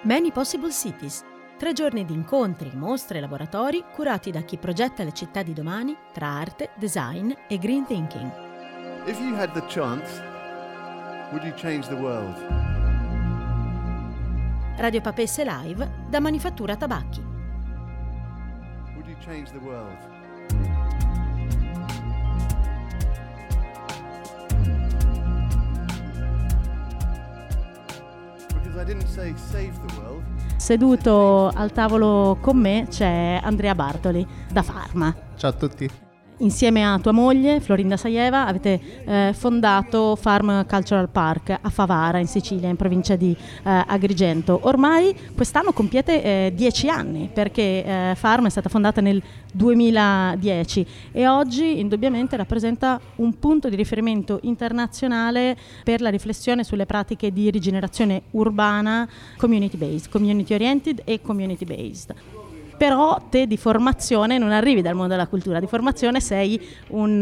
Many Possible Cities. 3 giorni di incontri, mostre e laboratori curati da chi progetta le città di domani tra arte, design e green thinking. If you had the chance, would you change the world? Radio Papesse Live da Manifattura Tabacchi. Would you change the world? Because I didn't say save the world. Seduto al tavolo con me c'è Andrea Bartoli da Pharma. Ciao a tutti. Insieme a tua moglie Florinda Saieva avete fondato Farm Cultural Park a Favara in Sicilia, in provincia di Agrigento. Ormai quest'anno compiete 10 anni, perché Farm è stata fondata nel 2010 e oggi indubbiamente rappresenta un punto di riferimento internazionale per la riflessione sulle pratiche di rigenerazione urbana community based, community oriented e community based. Però te di formazione non arrivi dal mondo della cultura, di formazione sei un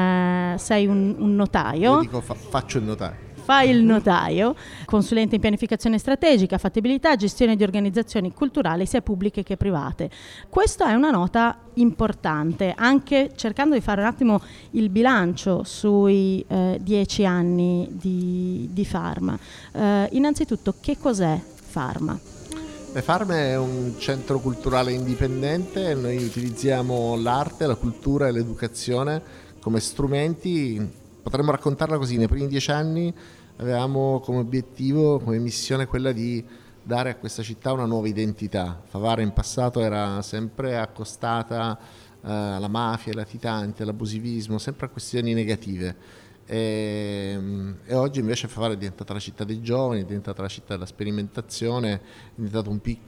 notaio. Io dico faccio il notaio. Fai il notaio, consulente in pianificazione strategica, fattibilità, gestione di organizzazioni culturali sia pubbliche che private. Questa è una nota importante, anche cercando di fare un attimo il bilancio sui 10 anni di Pharma. Innanzitutto, che cos'è Pharma? Farm è un centro culturale indipendente, noi utilizziamo l'arte, la cultura e l'educazione come strumenti. Potremmo raccontarla così: nei primi 10 anni avevamo come obiettivo, come missione, quella di dare a questa città una nuova identità. Favara in passato era sempre accostata alla mafia, ai latitanti, all'abusivismo, sempre a questioni negative. E oggi invece Favara è diventata la città dei giovani, è diventata la città della sperimentazione, è diventata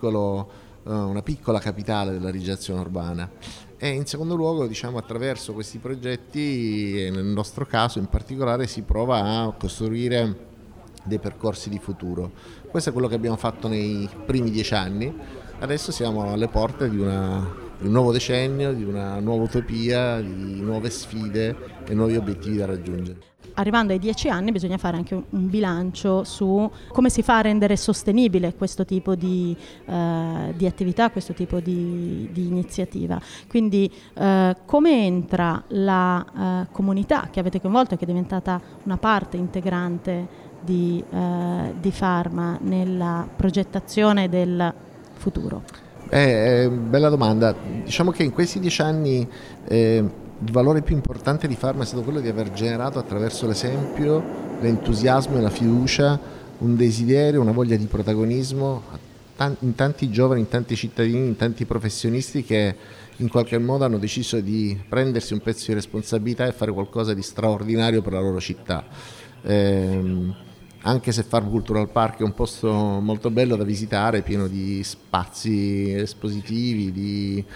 una piccola capitale della rigenerazione urbana. E in secondo luogo, attraverso questi progetti, e nel nostro caso in particolare, si prova a costruire dei percorsi di futuro. Questo è quello che abbiamo fatto nei primi 10 anni. Adesso siamo alle porte di un nuovo decennio, di una nuova utopia, di nuove sfide e nuovi obiettivi da raggiungere. Arrivando ai 10 anni bisogna fare anche un bilancio su come si fa a rendere sostenibile questo tipo di attività, questo tipo di iniziativa. Quindi come entra la comunità che avete coinvolto e che è diventata una parte integrante di Pharma nella progettazione del futuro? Bella domanda. Diciamo che in questi 10 anni il valore più importante di Pharma è stato quello di aver generato attraverso l'esempio, l'entusiasmo e la fiducia un desiderio, una voglia di protagonismo in tanti giovani, in tanti cittadini, in tanti professionisti che in qualche modo hanno deciso di prendersi un pezzo di responsabilità e fare qualcosa di straordinario per la loro città. Anche se Farm Cultural Park è un posto molto bello da visitare, pieno di spazi espositivi, di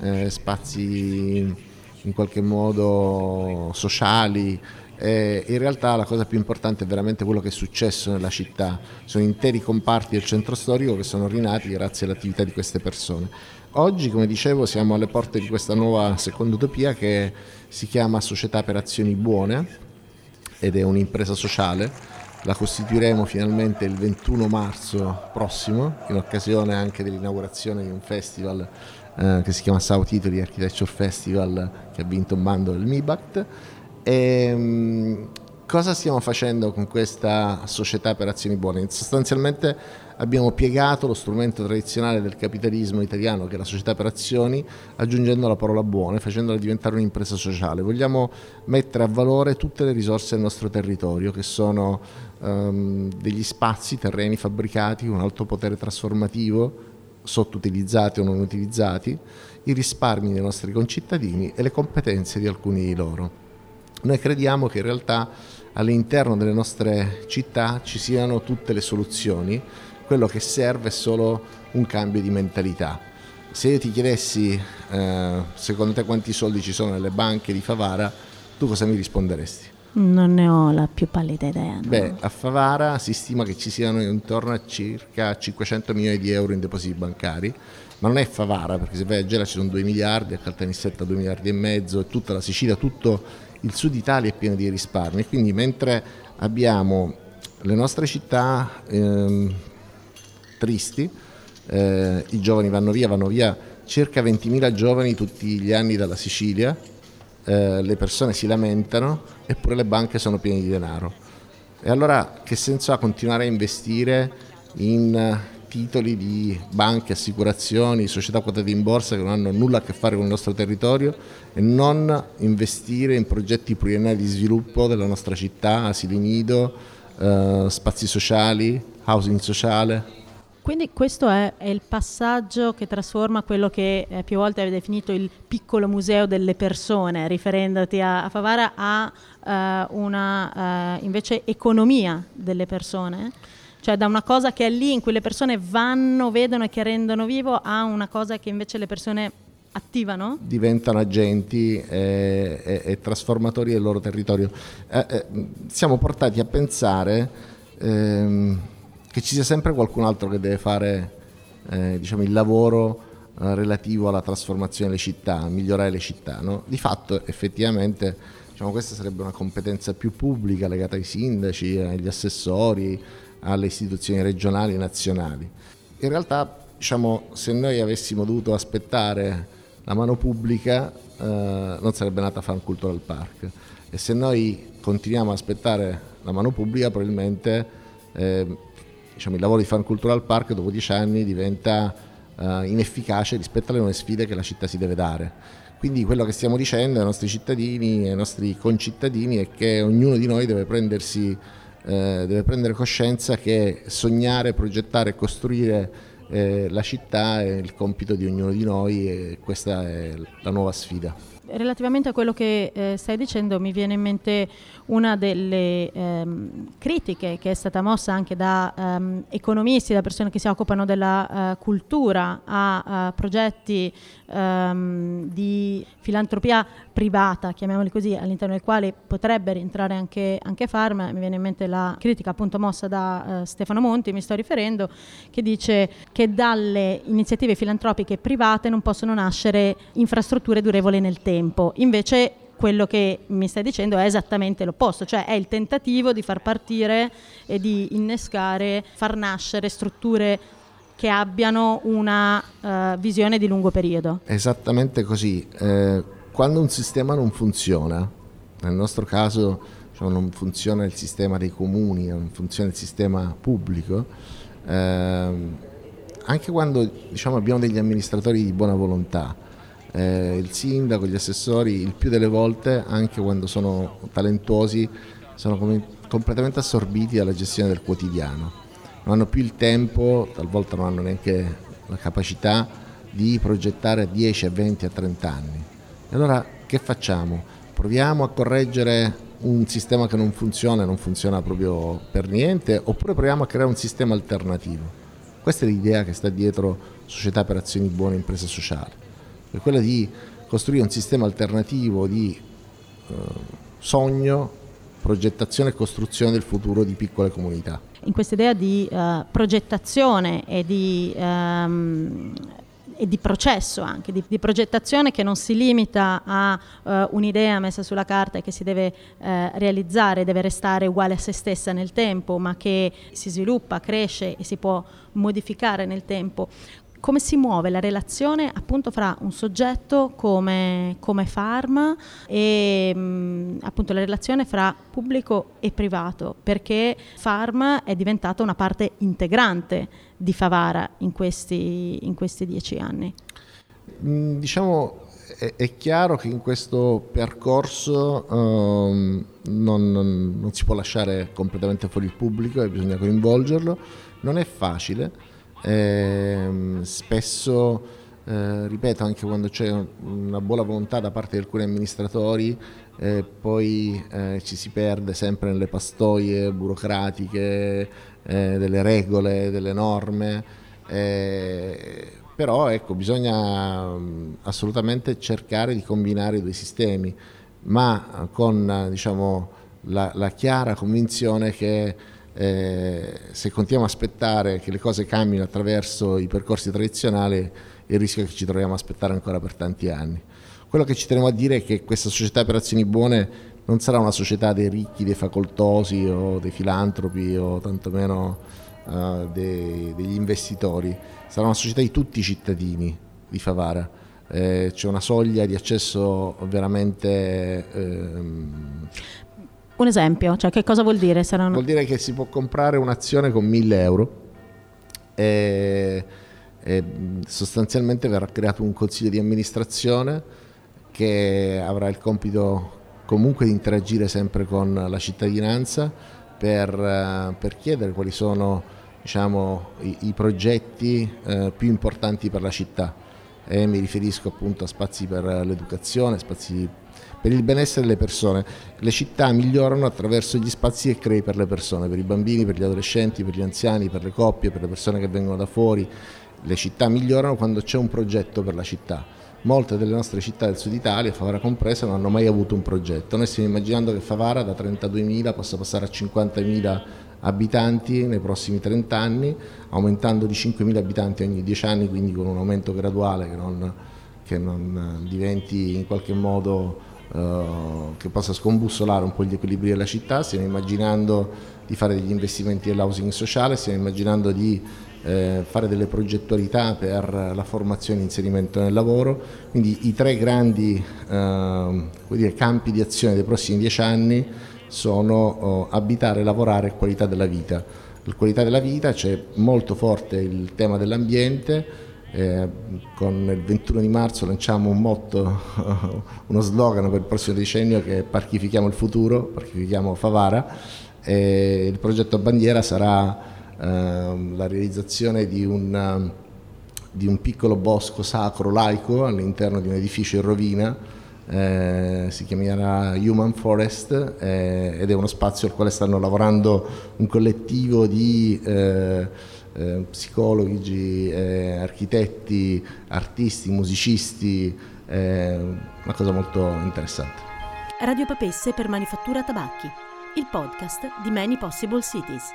spazi in qualche modo sociali, in realtà la cosa più importante è veramente quello che è successo nella città. Sono interi comparti del centro storico che sono rinati grazie all'attività di queste persone. Oggi, come dicevo, siamo alle porte di questa nuova seconda utopia che si chiama Società per Azioni Buone ed è un'impresa sociale. La costituiremo finalmente il 21 marzo prossimo, in occasione anche dell'inaugurazione di un festival che si chiama South Italy Architecture Festival, che ha vinto un bando del MIBACT. Cosa stiamo facendo con questa Società per Azioni Buone? Sostanzialmente abbiamo piegato lo strumento tradizionale del capitalismo italiano, che è la società per azioni, aggiungendo la parola buone, facendola diventare un'impresa sociale. Vogliamo mettere a valore tutte le risorse del nostro territorio, che sono degli spazi, terreni fabbricati con un alto potere trasformativo, sottoutilizzati o non utilizzati, i risparmi dei nostri concittadini e le competenze di alcuni di loro. Noi crediamo che in realtà all'interno delle nostre città ci siano tutte le soluzioni, quello che serve è solo un cambio di mentalità. Se io ti chiedessi secondo te quanti soldi ci sono nelle banche di Favara, tu cosa mi risponderesti? Non ne ho la più pallida idea. No? A Favara si stima che ci siano intorno a circa 500 milioni di euro in depositi bancari, ma non è Favara, perché se vai a Gela ci sono 2 miliardi, a Caltanissetta 2 miliardi e mezzo, e tutta la Sicilia, tutto il sud Italia è pieno di risparmi. Quindi mentre abbiamo le nostre città tristi, i giovani vanno via circa 20.000 giovani tutti gli anni dalla Sicilia, le persone si lamentano eppure le banche sono piene di denaro. E allora che senso ha continuare a investire in titoli di banche, assicurazioni, società quotate in borsa che non hanno nulla a che fare con il nostro territorio e non investire in progetti pluriennali di sviluppo della nostra città, asili nido, spazi sociali, housing sociale? Quindi questo è il passaggio che trasforma quello che più volte hai definito il piccolo museo delle persone, riferendoti a Favara, a una invece economia delle persone? Cioè da una cosa che è lì in cui le persone vanno, vedono e che rendono vivo, a una cosa che invece le persone attivano? Diventano agenti e trasformatori del loro territorio. Siamo portati a pensare che ci sia sempre qualcun altro che deve fare il lavoro relativo alla trasformazione delle città, a migliorare le città, no? Di fatto effettivamente questa sarebbe una competenza più pubblica legata ai sindaci, agli assessori, alle istituzioni regionali e nazionali. In realtà se noi avessimo dovuto aspettare la mano pubblica non sarebbe nata Farm Cultural Park, e se noi continuiamo a aspettare la mano pubblica probabilmente il lavoro di Farm Cultural Park dopo 10 anni diventa inefficace rispetto alle nuove sfide che la città si deve dare. Quindi quello che stiamo dicendo ai nostri cittadini, ai nostri concittadini, è che ognuno di noi deve prendere coscienza che sognare, progettare e costruire la città è il compito di ognuno di noi, e questa è la nuova sfida. Relativamente a quello che stai dicendo, mi viene in mente una delle critiche che è stata mossa anche da economisti, da persone che si occupano della cultura, a progetti di filantropia privata, chiamiamoli così, all'interno dei quali potrebbe rientrare anche Farm. Mi viene in mente la critica appunto mossa da Stefano Monti, mi sto riferendo, che dice che dalle iniziative filantropiche private non possono nascere infrastrutture durevoli nel tempo. Invece quello che mi stai dicendo è esattamente l'opposto, cioè è il tentativo di far partire e di innescare, far nascere strutture che abbiano una visione di lungo periodo. Esattamente così. Quando un sistema non funziona, nel nostro caso non funziona il sistema dei comuni, non funziona il sistema pubblico, anche quando abbiamo degli amministratori di buona volontà, il sindaco, gli assessori, il più delle volte, anche quando sono talentuosi, sono completamente assorbiti dalla gestione del quotidiano. Non hanno più il tempo, talvolta non hanno neanche la capacità di progettare a 10, a 20, a 30 anni. E allora che facciamo? Proviamo a correggere un sistema che non funziona proprio per niente, oppure proviamo a creare un sistema alternativo? Questa è l'idea che sta dietro Società per Azioni Buone Imprese Sociali. È quella di costruire un sistema alternativo di sogno, progettazione e costruzione del futuro di piccole comunità. In questa idea di progettazione e di processo anche, di progettazione che non si limita a un'idea messa sulla carta e che si deve realizzare, deve restare uguale a se stessa nel tempo, ma che si sviluppa, cresce e si può modificare nel tempo. Come si muove la relazione appunto fra un soggetto come Farm e appunto la relazione fra pubblico e privato, perché Farm è diventata una parte integrante di Favara in questi 10 anni? È chiaro che in questo percorso non si può lasciare completamente fuori il pubblico e bisogna coinvolgerlo. Non è facile. Spesso, ripeto, anche quando c'è una buona volontà da parte di alcuni amministratori, poi ci si perde sempre nelle pastoie burocratiche delle regole, delle norme, però bisogna assolutamente cercare di combinare i due sistemi, ma con la chiara convinzione che se continuiamo a aspettare che le cose cambino attraverso i percorsi tradizionali, il rischio è che ci troviamo a aspettare ancora per tanti anni. Quello che ci teniamo a dire è che questa Società per Azioni Buone non sarà una società dei ricchi, dei facoltosi o dei filantropi o tantomeno degli investitori. Sarà una società di tutti i cittadini di Favara. C'è una soglia di accesso veramente... Un esempio, cioè che cosa vuol dire? Vuol dire che si può comprare un'azione con 1.000 euro e sostanzialmente verrà creato un consiglio di amministrazione che avrà il compito comunque di interagire sempre con la cittadinanza per chiedere quali sono, diciamo, i progetti più importanti per la città. E mi riferisco appunto a spazi per l'educazione, spazi per il benessere delle persone. Le città migliorano attraverso gli spazi che crei per le persone, per i bambini, per gli adolescenti, per gli anziani, per le coppie, per le persone che vengono da fuori. Le città migliorano quando c'è un progetto per la città. Molte delle nostre città del sud Italia, Favara compresa, non hanno mai avuto un progetto. Noi stiamo immaginando che Favara da 32.000 possa passare a 50.000 abitanti nei prossimi 30 anni, aumentando di 5.000 abitanti ogni 10 anni, quindi con un aumento graduale che non diventi in qualche modo che possa scombussolare un po' gli equilibri della città. Stiamo immaginando di fare degli investimenti nell'housing sociale, stiamo immaginando di fare delle progettualità per la formazione e inserimento nel lavoro. Quindi i 3 grandi campi di azione dei prossimi 10 anni sono abitare, lavorare e qualità della vita. La qualità della vita c'è molto forte il tema dell'ambiente. Con il 21 di marzo lanciamo un motto, uno slogan per il prossimo decennio che è "Parchifichiamo il futuro", parchifichiamo Favara. Il progetto bandiera sarà la realizzazione di un piccolo bosco sacro laico all'interno di un edificio in rovina. Si chiamerà Human Forest ed è uno spazio al quale stanno lavorando un collettivo di psicologi, architetti, artisti, musicisti, una cosa molto interessante. Radio Papesse per Manifattura Tabacchi, il podcast di Many Possible Cities.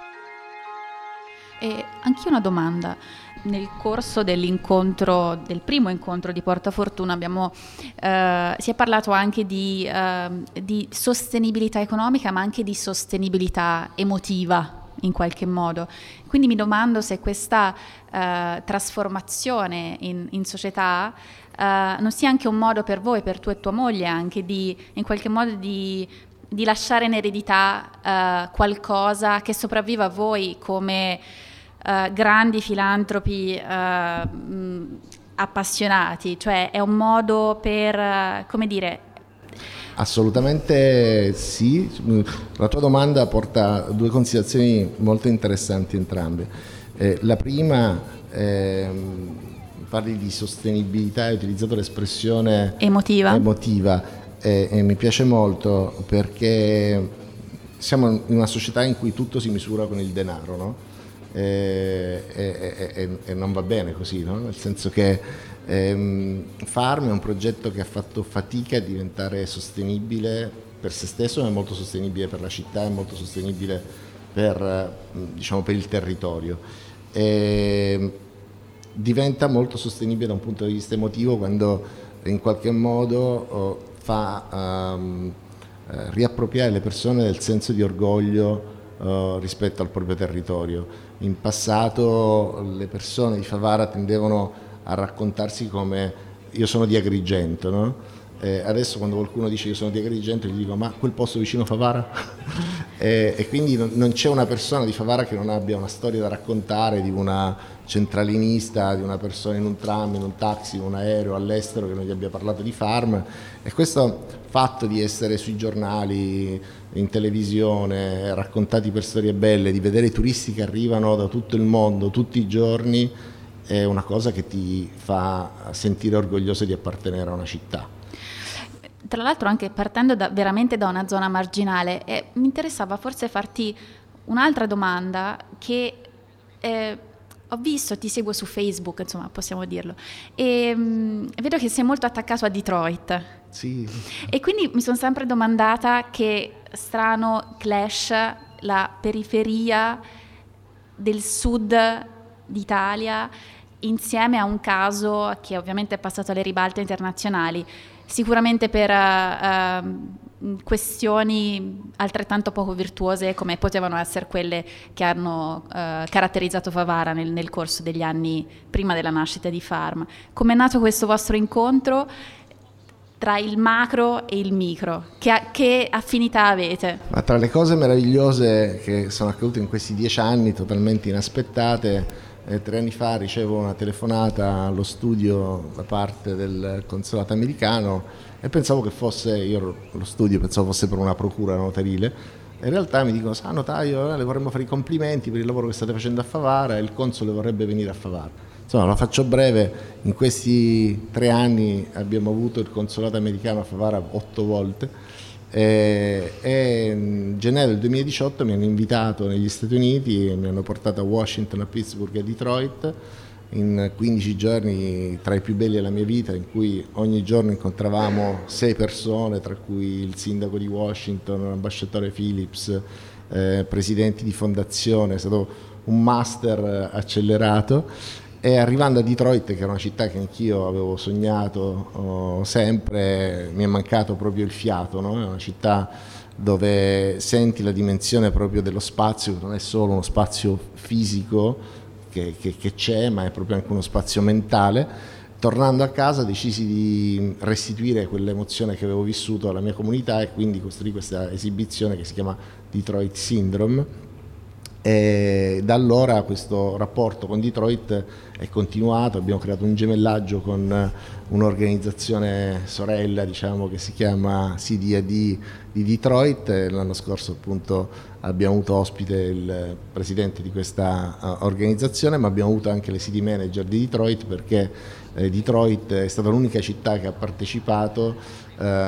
E anch'io una domanda. Nel corso del primo incontro di Portafortuna si è parlato anche di sostenibilità economica, ma anche di sostenibilità emotiva in qualche modo. Quindi mi domando se questa trasformazione in società non sia anche un modo per voi, per tu e tua moglie, anche in qualche modo di lasciare in eredità qualcosa che sopravviva a voi come grandi filantropi appassionati, cioè è un modo per, come dire... Assolutamente sì, la tua domanda porta 2 considerazioni molto interessanti entrambe. La prima, parli di sostenibilità, hai utilizzato l'espressione emotiva e mi piace molto perché siamo in una società in cui tutto si misura con il denaro, no? E non va bene così, no? Nel senso che Farm è un progetto che ha fatto fatica a diventare sostenibile per se stesso, ma è molto sostenibile per la città, è molto sostenibile per il territorio. Diventa molto sostenibile da un punto di vista emotivo quando in qualche modo fa riappropriare le persone del senso di orgoglio rispetto al proprio territorio. In passato le persone di Favara tendevano a raccontarsi come io sono di Agrigento, no? Adesso quando qualcuno dice io sono di Agrigento gli dico ma quel posto vicino Favara? e quindi non c'è una persona di Favara che non abbia una storia da raccontare di una centralinista, di una persona in un tram, in un taxi, in un aereo all'estero che non gli abbia parlato di Farm. E questo fatto di essere sui giornali, in televisione, raccontati per storie belle, di vedere i turisti che arrivano da tutto il mondo tutti i giorni, è una cosa che ti fa sentire orgoglioso di appartenere a una città. Tra l'altro anche partendo veramente da una zona marginale, mi interessava forse farti un'altra domanda che ho visto, ti seguo su Facebook, insomma possiamo dirlo, e vedo che sei molto attaccato a Detroit. Sì. E quindi mi sono sempre domandata che strano clash la periferia del sud d'Italia insieme a un caso che ovviamente è passato alle ribalte internazionali, sicuramente per questioni altrettanto poco virtuose come potevano essere quelle che hanno caratterizzato Favara nel corso degli anni prima della nascita di Farm. Com'è nato questo vostro incontro tra il macro e il micro? Che affinità avete? Ma tra le cose meravigliose che sono accadute in questi 10 anni, totalmente inaspettate, 3 anni fa ricevo una telefonata allo studio da parte del consolato americano e pensavo che fosse, io lo studio pensavo fosse per una procura notarile. In realtà mi dicono: sa notaio, le vorremmo fare i complimenti per il lavoro che state facendo a Favara e il console vorrebbe venire a Favara. Insomma, la faccio breve, in questi 3 anni abbiamo avuto il consolato americano a Favara 8 volte e in gennaio del 2018 mi hanno invitato negli Stati Uniti e mi hanno portato a Washington, a Pittsburgh e a Detroit in 15 giorni tra i più belli della mia vita, in cui ogni giorno incontravamo 6 persone, tra cui il sindaco di Washington, l'ambasciatore Phillips, presidenti di fondazione. È stato un master accelerato. E arrivando a Detroit, che era una città che anch'io avevo sognato sempre, mi è mancato proprio il fiato, no? È una città dove senti la dimensione proprio dello spazio, che non è solo uno spazio fisico che c'è, ma è proprio anche uno spazio mentale. Tornando a casa decisi di restituire quell'emozione che avevo vissuto alla mia comunità e quindi costruì questa esibizione che si chiama Detroit Syndrome. E da allora questo rapporto con Detroit è continuato, abbiamo creato un gemellaggio con un'organizzazione sorella, diciamo, che si chiama CDAD di Detroit. L'anno scorso appunto abbiamo avuto ospite il presidente di questa organizzazione, ma abbiamo avuto anche le city manager di Detroit, perché Detroit è stata l'unica città che ha partecipato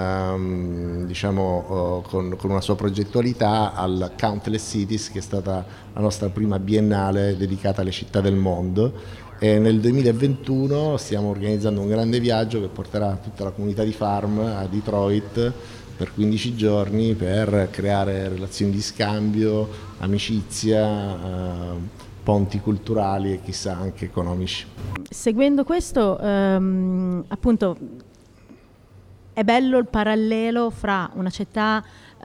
diciamo con una sua progettualità al Countless Cities, che è stata la nostra prima biennale dedicata alle città del mondo, e nel 2021 stiamo organizzando un grande viaggio che porterà tutta la comunità di Farm a Detroit per 15 giorni per creare relazioni di scambio, amicizia, ponti culturali e chissà anche economici. Seguendo questo, appunto, è bello il parallelo fra una città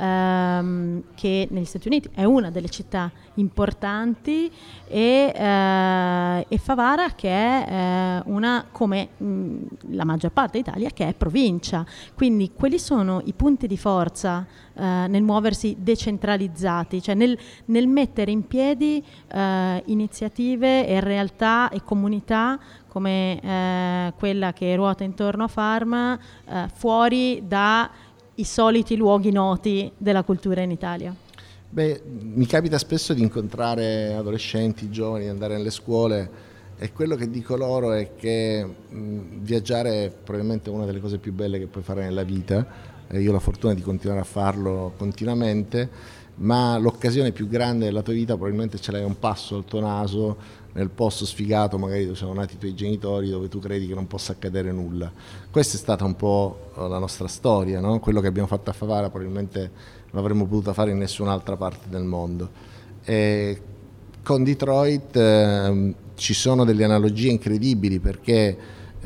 che negli Stati Uniti è una delle città importanti e Favara, che è una, come la maggior parte d'Italia, che è provincia. Quindi quelli sono i punti di forza nel muoversi decentralizzati, cioè nel mettere in piedi iniziative e realtà e comunità come quella che ruota intorno a Farm, fuori dai soliti luoghi noti della cultura in Italia. Beh, mi capita spesso di incontrare adolescenti, giovani, di andare nelle scuole, e quello che dico loro è che viaggiare è probabilmente una delle cose più belle che puoi fare nella vita. Io ho la fortuna di continuare a farlo continuamente, ma l'occasione più grande della tua vita probabilmente ce l'hai a un passo al tuo naso, nel posto sfigato magari dove sono nati i tuoi genitori, dove tu credi che non possa accadere nulla. Questa è stata un po' la nostra storia, no? Quello che abbiamo fatto a Favara probabilmente non avremmo potuto fare in nessun'altra parte del mondo. E con Detroit ci sono delle analogie incredibili, perché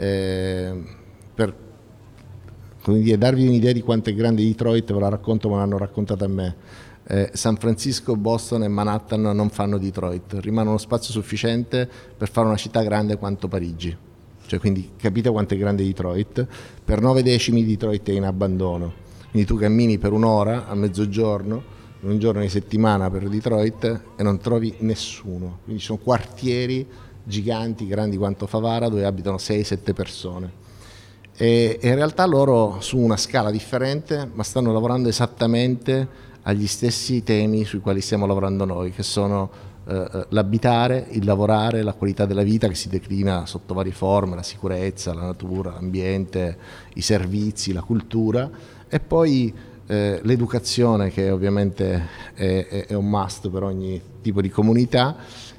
per darvi un'idea di quanto è grande Detroit, ve la racconto, me l'hanno raccontata a me. San Francisco, Boston e Manhattan non fanno Detroit, rimane uno spazio sufficiente per fare una città grande quanto Parigi. Cioè, quindi capite quanto è grande Detroit? Per 9 decimi Detroit è in abbandono. Quindi tu cammini per un'ora a mezzogiorno, un giorno di settimana per Detroit, e non trovi nessuno. Quindi ci sono quartieri giganti, grandi quanto Favara, dove abitano 6-7 persone. E in realtà loro, su una scala differente, ma stanno lavorando esattamente agli stessi temi sui quali stiamo lavorando noi, che sono l'abitare, il lavorare, la qualità della vita, che si declina sotto varie forme: la sicurezza, la natura, l'ambiente, i servizi, la cultura, e poi l'educazione, che ovviamente è un must per ogni tipo di comunità,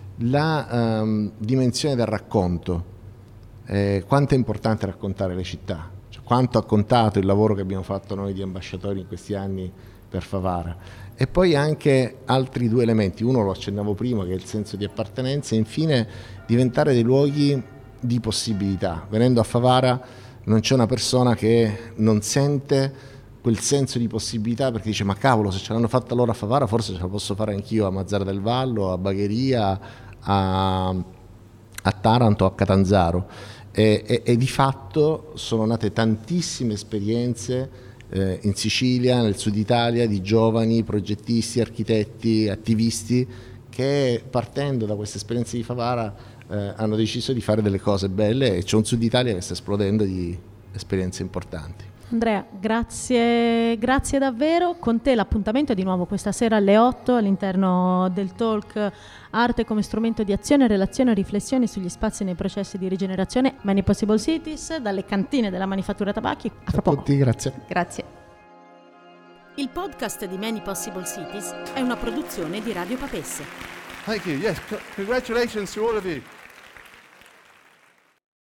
la dimensione del racconto. Quanto è importante raccontare le città, cioè, quanto ha contato il lavoro che abbiamo fatto noi di ambasciatori in questi anni per Favara. E poi anche altri 2 elementi: uno lo accennavo prima, che è il senso di appartenenza, e infine diventare dei luoghi di possibilità. Venendo a Favara non c'è una persona che non sente quel senso di possibilità, perché dice: ma cavolo, se ce l'hanno fatta loro a Favara, forse ce la posso fare anch'io a Mazara del Vallo, a Bagheria, a Taranto, a Catanzaro. E di fatto sono nate tantissime esperienze in Sicilia, nel sud Italia, di giovani progettisti, architetti, attivisti che, partendo da queste esperienze di Favara, hanno deciso di fare delle cose belle, e c'è un sud Italia che sta esplodendo di esperienze importanti. Andrea, grazie davvero. Con te l'appuntamento è di nuovo questa sera alle 8 all'interno del talk Arte come strumento di azione, relazione e riflessioni sugli spazi nei processi di rigenerazione, Many Possible Cities, dalle cantine della Manifattura Tabacchi. A fra poco. Tutti, grazie. Grazie. Il podcast di Many Possible Cities è una produzione di Radio Papesse. Thank you. Yes, congratulations to all of you.